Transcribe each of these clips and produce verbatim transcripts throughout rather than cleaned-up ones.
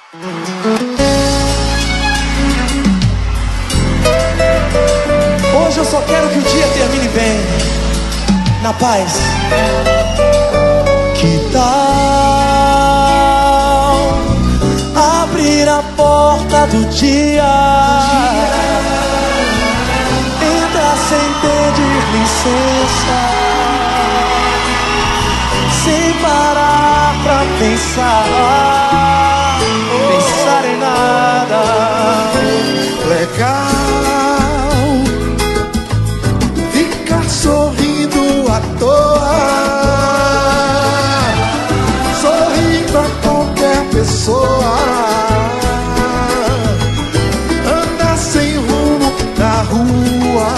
Hoje eu só quero que o dia termine bem, na paz. Que tal abrir a porta do dia? Entra sem pedir licença, sem parar pra pensar, pensar em nada. Legal ficar sorrindo à toa, sorrir pra qualquer pessoa, andar sem rumo na rua.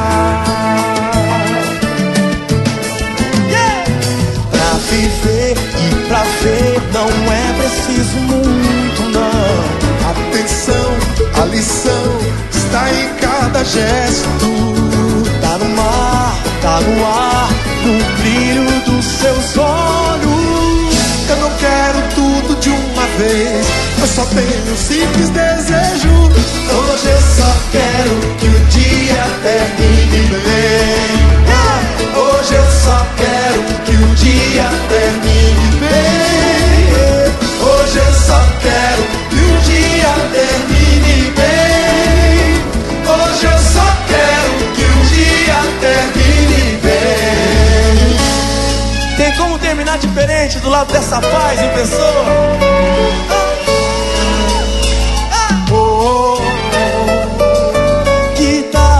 Yeah! Pra viver e pra ver não é preciso muito, não. Atenção, a lição está em cada gesto. Tá no mar, tá no ar, no brilho dos seus olhos. Eu não quero tudo de uma vez, eu só tenho um simples desejo. Hoje eu só quero que o dia termine bem. Hoje eu só quero que o dia termine bem. Hoje eu só quero que o dia termine bem. Hoje eu só quero que o dia termine bem. Tem como terminar diferente do lado dessa paz em pessoa? Oh, oh, oh. Que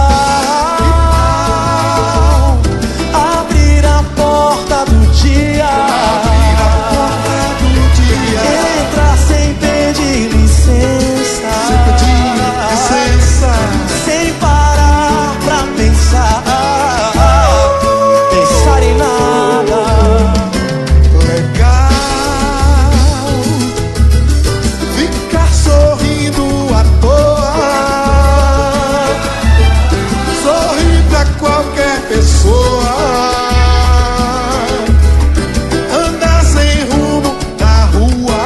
tal abrir a porta do dia? Abrir a porta do dia, Entra sem pedir licença, sem pedir licença, sem parar pra pensar, pensar em nada. legal ficar sorrindo à toa, sorrir pra qualquer pessoa, andar sem rumo na rua.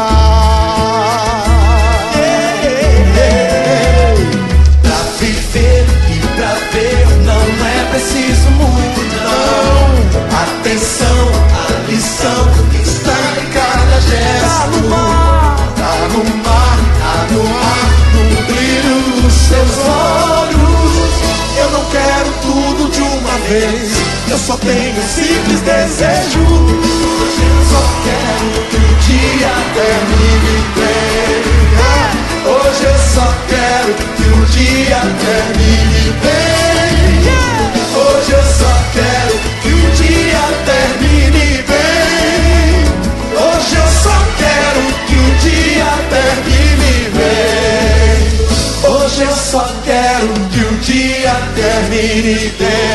Pra viver e pra ver não é preciso muito, não. Atenção, a lição está em cada gesto. Tá no mar, Tá no mar, tá no ar, no brilho dos seus olhos. eu não quero tudo de uma vez, eu só tenho um simples desejo. Hoje eu só quero que o dia termine bem. Hoje eu só quero que o dia termine bem. Hoje eu só quero que o dia termine bem. Hoje eu só quero que o dia termine bem. Hoje eu só quero que o dia termine bem.